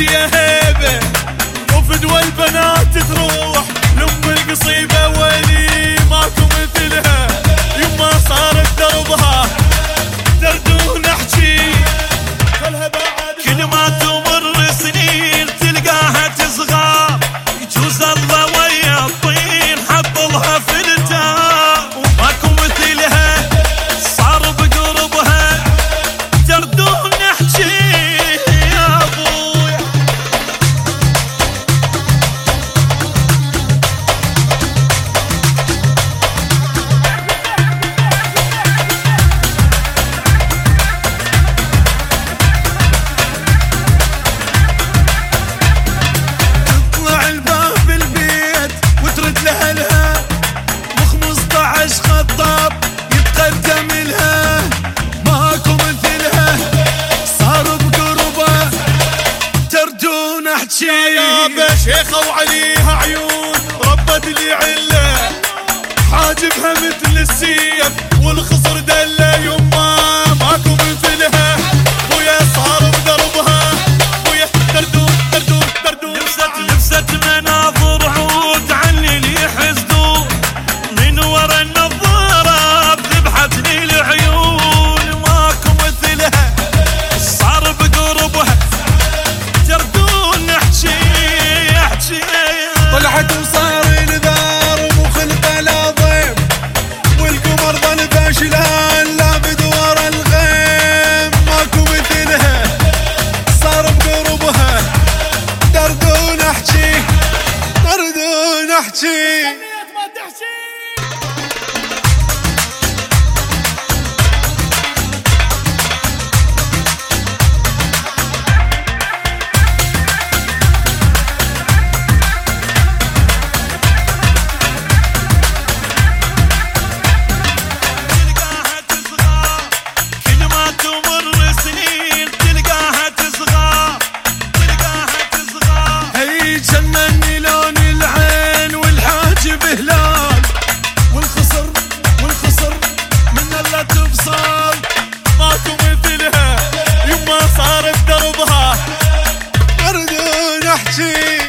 يا هيبة وفدوى البنات تروح لأم القصيبة ولي ماكو مثلها يما صارت دربها دردون احجي كل ما تمر سنين تلقاها تصغر يجوز الله ويا الطين حطلها في التاب ماكو مثلها صار بقربها دردون احجي يا ابويا. تطلع الباب البيت وترد لأهلها و15 خطاب يتقدم لها ماكو مثلها صار بقربه تردون احجي يا شيخة وعليها عيون ربت لي عله حاجبها مثل السيف والخصر دله يما ماكو مثلها ويا صار بدربها ويا دردون دردون دردون لبست مناظر عود عني لي حسدو من ورا النظارة ذبحتني العيون ماكو مثلها صار بقربها دردون احجي طلعت وصار نذار وخلقه العظيم والقمر ظل فاشلان لابد ورا الغيم ماكو مثلها صار بقربها دردون احجي دردون احجي. تلقاها تصغر كل ما تمر سنين تلقاها تصغر هي جنني لون العين والحاجب هلال والخصر من الله تبصر ماكو مثلها يما صارت دربها دردون احجي